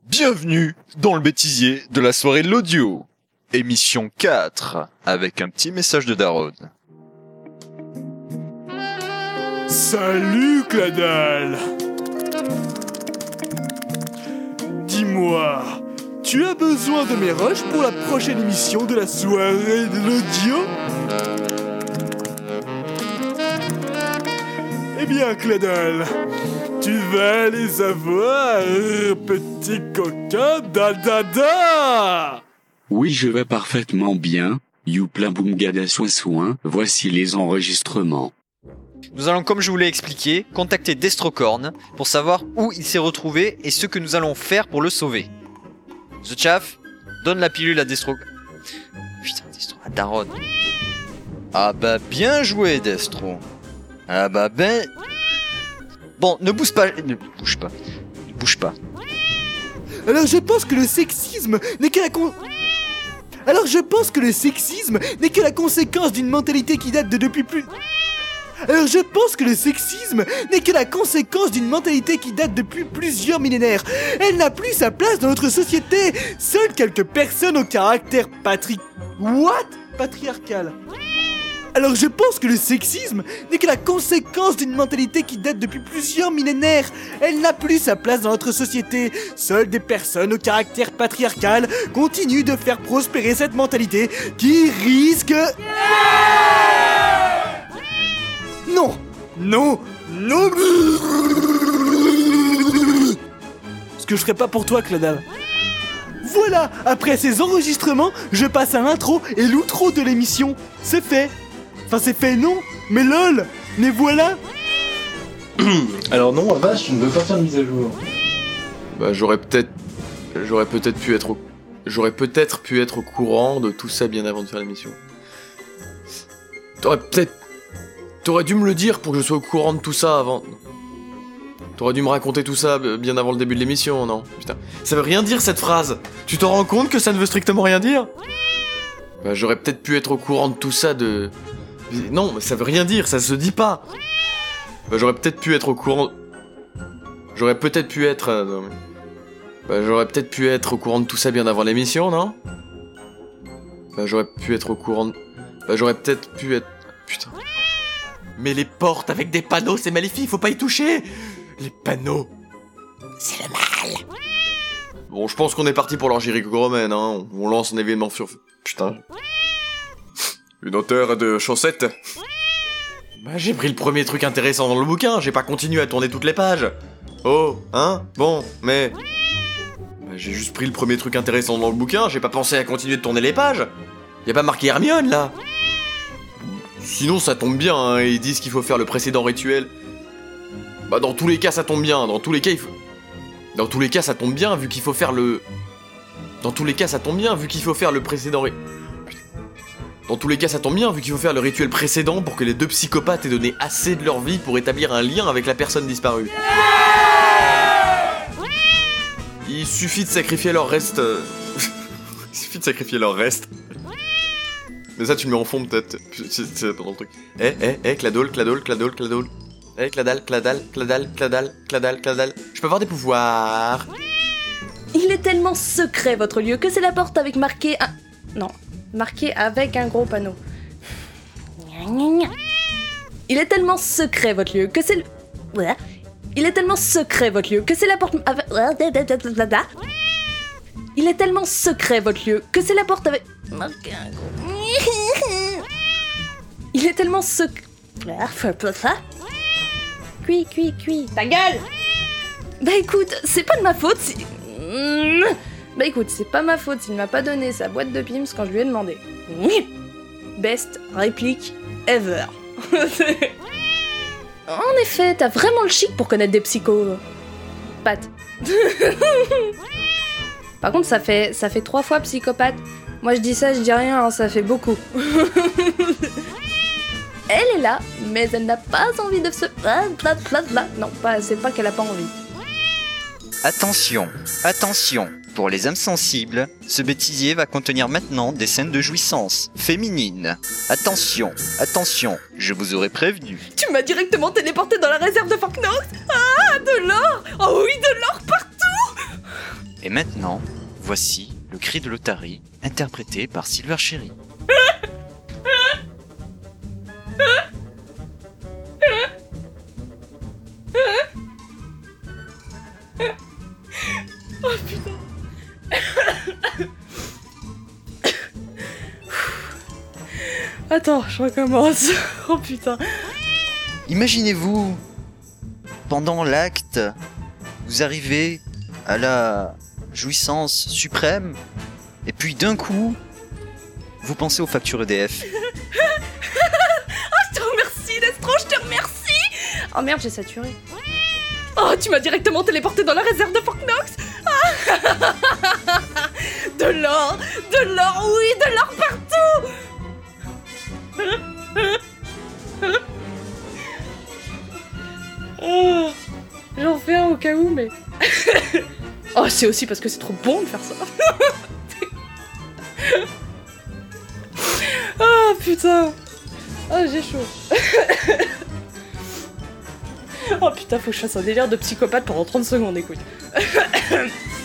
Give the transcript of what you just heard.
Bienvenue dans le bêtisier de la soirée de l'audio. Émission 4, avec un petit message de Daron. Salut Cladal. Dis-moi, tu as besoin de mes rushs pour la prochaine émission de la soirée de l'audio? Eh bien Cladal, tu vas les avoir, petit coquin da. Oui, je vais parfaitement bien. Youpla boumgada soin, voici les enregistrements. Nous allons, comme je vous l'ai expliqué, contacter Destrocorn pour savoir où il s'est retrouvé et ce que nous allons faire pour le sauver. The Chaff, donne la pilule à Destro... Putain, Destro... à Daron. Ah bah bien joué, Destro. Ah bah ben... Bon, ne bouge pas. Ne bouge pas. Ne bouge pas. Alors je pense que le sexisme n'est que la conséquence d'une mentalité qui date de depuis plus... Alors je pense que le sexisme n'est que la conséquence d'une mentalité qui date depuis plusieurs millénaires. Elle n'a plus sa place dans notre société. Seules quelques personnes au caractère patriarcal. Alors je pense que le sexisme n'est que la conséquence d'une mentalité qui date depuis plusieurs millénaires. Elle n'a plus sa place dans notre société. Seules des personnes au caractère patriarcal continuent de faire prospérer cette mentalité qui risque... Non. Ce que je ferai pas pour toi, Cladal. Voilà, après ces enregistrements, je passe à l'intro et l'outro de l'émission. C'est fait. Enfin, c'est fait, non, mais lol. Mais voilà. Alors non, vache, je ne veux pas faire de mise à jour. Bah j'aurais peut-être pu être au courant de tout ça bien avant de faire l'émission. T'aurais dû me le dire pour que je sois au courant de tout ça avant. T'aurais dû me raconter tout ça bien avant le début de l'émission, non? Putain, ça veut rien dire cette phrase. Tu t'en rends compte que ça ne veut strictement rien dire? Bah j'aurais peut-être pu être au courant de tout ça de... Non, mais ça veut rien dire, ça se dit pas. Bah j'aurais peut-être pu être au courant... J'aurais peut-être pu être au courant de tout ça bien avant l'émission, non? Putain. Mais les portes avec des panneaux, c'est maléfique, faut pas y toucher. Les panneaux, c'est le mal. Bon, je pense qu'on est parti pour l'orgirique romaine, hein. On lance un événement sur... Putain. Une hauteur de chaussettes. Bah, j'ai pris le premier truc intéressant dans le bouquin, j'ai pas continué à tourner toutes les pages. Oh, hein? Bon, mais... Bah, j'ai juste pris le premier truc intéressant dans le bouquin, j'ai pas pensé à continuer de tourner les pages. Y a pas marqué Hermione, là. Sinon, ça tombe bien, hein, ils disent qu'il faut faire le précédent rituel. Bah, dans tous les cas, ça tombe bien, Dans tous les cas, ça tombe bien, vu qu'il faut faire le... Dans tous les cas, ça tombe bien, vu qu'il faut faire le rituel précédent pour que les deux psychopathes aient donné assez de leur vie pour établir un lien avec la personne disparue. Il suffit de sacrifier leur reste... Mais ça, tu le mets en fond, peut-être. C'est pendant le truc. Cladol. Cladal. Je peux avoir des pouvoirs. Il est tellement secret, votre lieu, que c'est la porte avec marqué un... Non, marqué avec un gros panneau. Il est tellement secret, votre lieu, que c'est le... Il est tellement secret, votre lieu, que c'est la porte avec... Il est tellement secret, votre lieu, que c'est la porte avec... Marqué un gros... Il est tellement secret... Cuit. Ta gueule! Bah écoute, c'est pas de ma faute si... c'est pas ma faute s'il m'a pas donné sa boîte de Pims quand je lui ai demandé. Best réplique ever. En effet, t'as vraiment le chic pour connaître des psychos. Pat. Par contre, ça fait 3 fois psychopathe. Moi je dis ça, je dis rien, hein, ça fait beaucoup. Elle est là, mais elle n'a pas envie de se... Non, c'est pas qu'elle a pas envie. Attention. Pour les âmes sensibles, ce bêtisier va contenir maintenant des scènes de jouissance féminines. Attention, je vous aurais prévenu. Tu m'as directement téléporté dans la réserve de Fort Knox. Ah, de l'or. Oh oui, de l'or partout. Et maintenant, voici le cri de l'Otari, interprété par Silver Cherry. Oh putain. Attends, je recommence. Oh putain. Imaginez-vous, pendant l'acte, vous arrivez à la jouissance suprême, et puis d'un coup, vous pensez aux factures EDF. Je te remercie, Destro, je te remercie. Oh merde, j'ai saturé. Oh, tu m'as directement téléporté dans la réserve de Fort Knox. Ah. De l'or, oui, de l'or partout. Oh, j'en fais un au cas où, mais... Oh, c'est aussi parce que c'est trop bon de faire ça. Oh, putain. Oh, j'ai chaud. Oh putain, faut que je fasse un délire de psychopathe pendant 30 secondes, écoute.